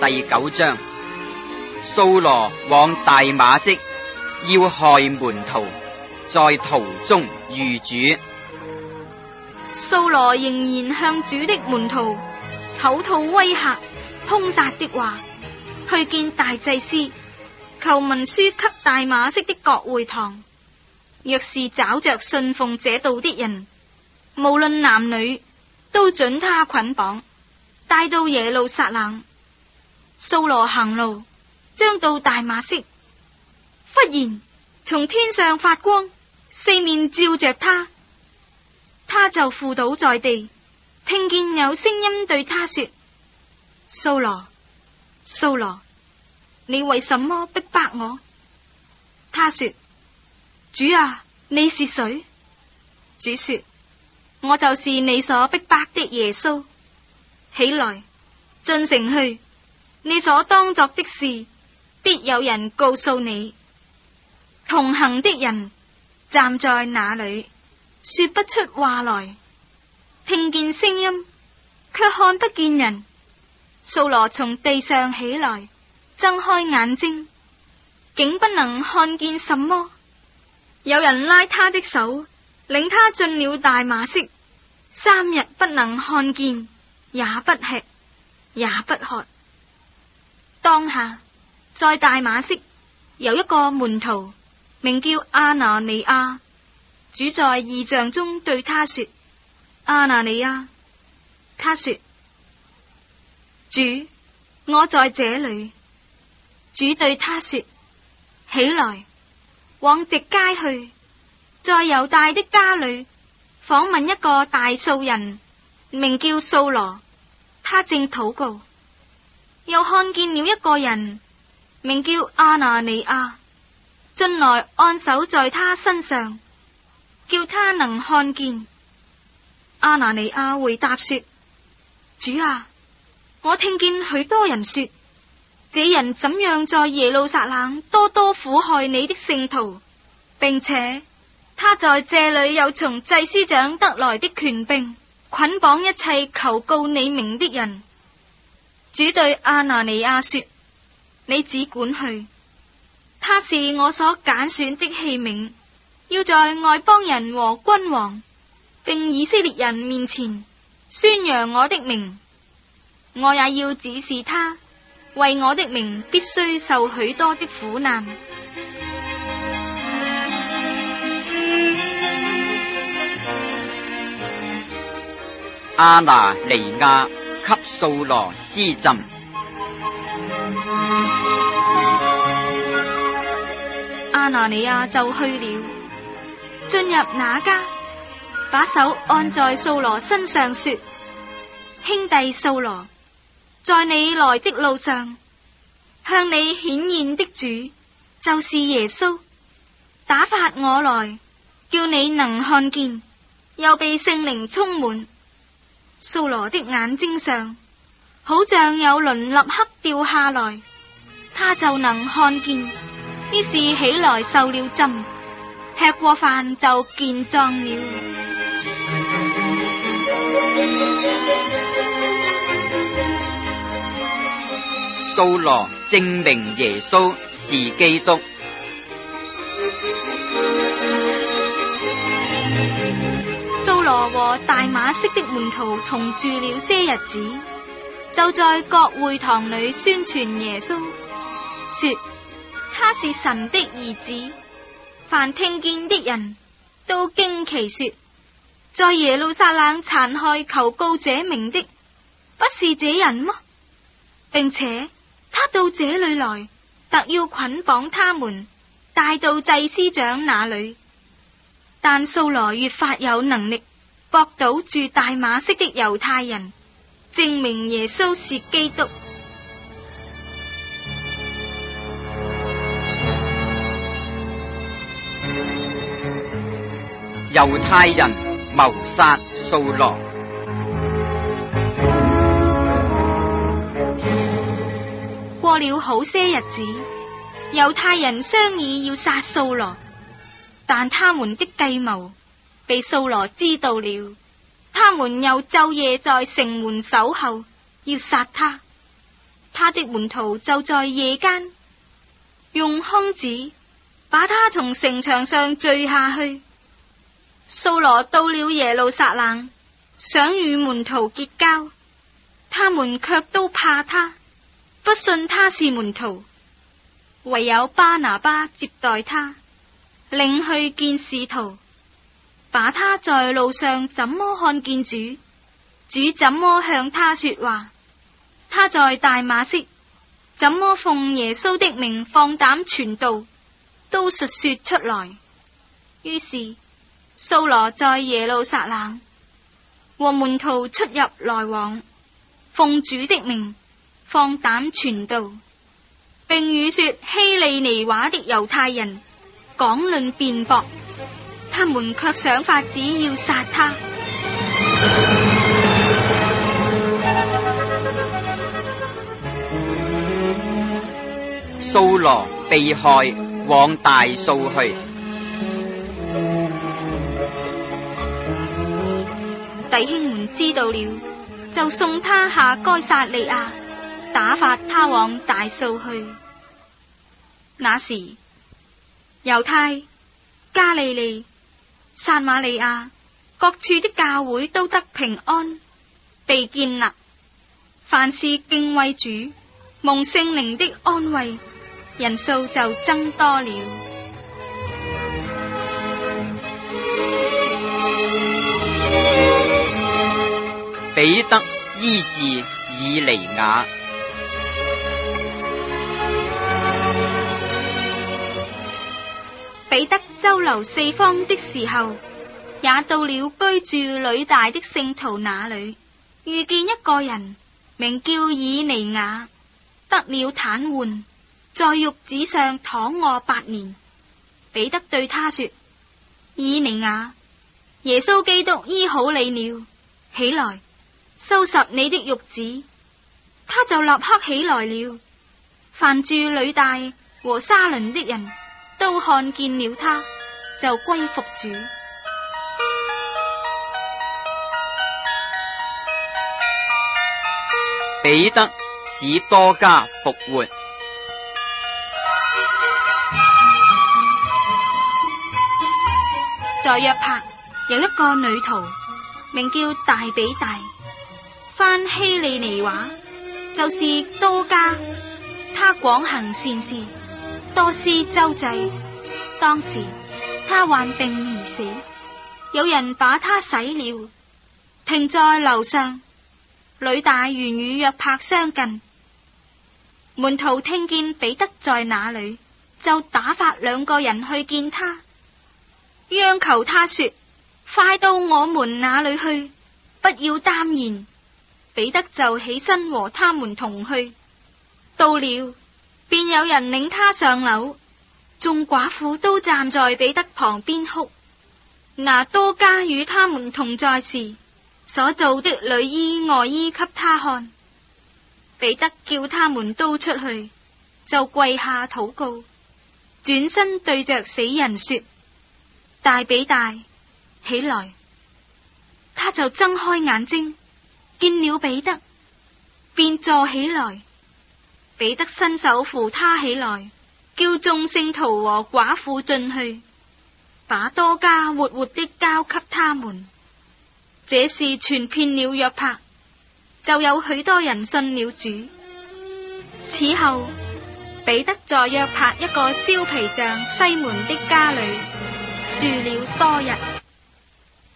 第9章。掃羅往大馬色，要害門徒，在途中遇主。 掃羅仍然向主的門徒口吐威嚇、兇殺的話，去見大祭司，求文書給大馬色的各會堂，若是找着信奉這道的人，無論男女，都准他捆綁，帶到耶路撒冷。掃羅行路，將到大馬色，忽然從天上發光，四面照着他，他就伏倒在地，聽見有聲音對他說：掃羅，掃羅，你為什麼逼迫我？他說：主啊，你是誰？主說：我就是你所逼迫的耶穌。起來，進城去，你所當作的事，必有人告訴你。同行的人站在那裏，說不出話來，聽見聲音，卻看不見人。掃羅從地上起來，睜開眼睛，竟不能看見什麼。有人拉他的手，領他進了大馬色，3日不能看見，也不吃，也不喝。當下在大馬色有一個門徒，名叫阿拿尼亞。主在異象中對他說：阿拿尼亞。他說：主，我在這裏。主對他說：起來，往直街去，在猶大的家裏訪問一個大數人，名叫掃羅，他正禱告。又看見了一個人，名叫阿拿尼亞，進來按手在他身上，叫他能看見。阿拿尼亞回答說：主啊，我聽見許多人說，這人怎樣在耶路撒冷多多苦害你的聖徒，並且他在這裏有從祭司長得來的權柄，捆綁一切求告你名的人。主對阿拿尼亞說：你只管去，他是我所揀選的器皿，要在外邦人和君王並以色列人面前宣揚我的名。我也要指示他，為我的名必須受許多的苦難。 阿拿尼亞給掃羅施浸。 阿拿尼亞就去了，進入那家，把手按在掃羅身上，說：兄弟掃羅，在你來的路上，向你顯現的主就是耶穌，打發我來，叫你能看見，又被聖靈充滿。掃羅的眼睛上好像有鱗立刻掉下來，他就能看見，於是起來受了浸，吃過飯就健壯了。 掃羅證明耶穌是基督。 掃羅和大馬色的門徒同住了些日子，就在各會堂裏宣傳耶穌，說他是神的兒子。凡聽見的人都驚奇說，在耶路撒冷殘害求告這名的，不是這人嗎？並且他到這裏來，特要捆綁他們，帶到祭司長那裏。但掃羅越發有能力，駁倒住大馬色的猶太人，證明耶穌是基督。 猶太人謀殺掃羅。 過了好些日子，猶太人商議要殺掃羅，但他們的計謀被掃羅知道了，他們又晝夜在城門守候，要殺他。 他的門徒就在夜間用筐子把他從城牆上墜下去。掃羅到了耶路撒冷，想與門徒結交，他們卻都怕他，不信他是門徒。唯有巴拿巴接待他，領去見使徒，把他在路上怎麼看見主，主怎麼向他說話，他在大馬色怎麼奉耶穌的名放膽傳道，都述說出來。於是掃羅在耶路撒冷和門徒出入來往，奉主的名放膽傳道，並與說希利尼話的猶太人講論辯駁，他們卻想法子要殺他。 掃羅被害，往大數去。 弟兄們知道了，就送他下該撒利亞，打發他往大數去。那時猶太、加利利、撒瑪利亞各處的教會都得平安，被建立，凡事敬畏主，蒙聖靈的安慰，人數就增多了。 彼得醫治以尼雅。 彼得周遊四方的時候，也到了居住呂大的聖徒那裏，遇見一個人名叫以尼雅，得了癱瘓，在褥子上躺臥8年。彼得對他說：以尼雅，耶穌基督醫好你了，起來，收拾你的褥子。他就立刻起來了。凡住呂大和沙崙的人都看見了他，就歸服主。 彼得使多加復活。 在約帕有一個女徒，名叫大比大，翻希利尼話就是多加。她廣行善事，多施周濟。當時她患病而死，有人把她洗了，停在樓上。呂大原與約帕相近，門徒聽見彼得在那裏，就打發2個人去見他，央求他說：快到我們那裏去，不要耽延。彼得就起身和他們同去，到了，便有人領他上樓，眾寡婦都站在彼得旁邊哭。拿多加與他們同在時所做的裡衣外衣給他看。彼得叫他們都出去，就跪下禱告，轉身對着死人說：大比大，起來。他就睜開眼睛，見了彼得，便坐起來。彼得伸手扶他起來，叫眾聖徒和寡婦進去，把多加活活的交給他們。這事傳遍了約帕，就有許多人信了主。此後，彼得在約帕一個燒皮匠西門的家裏住了多日。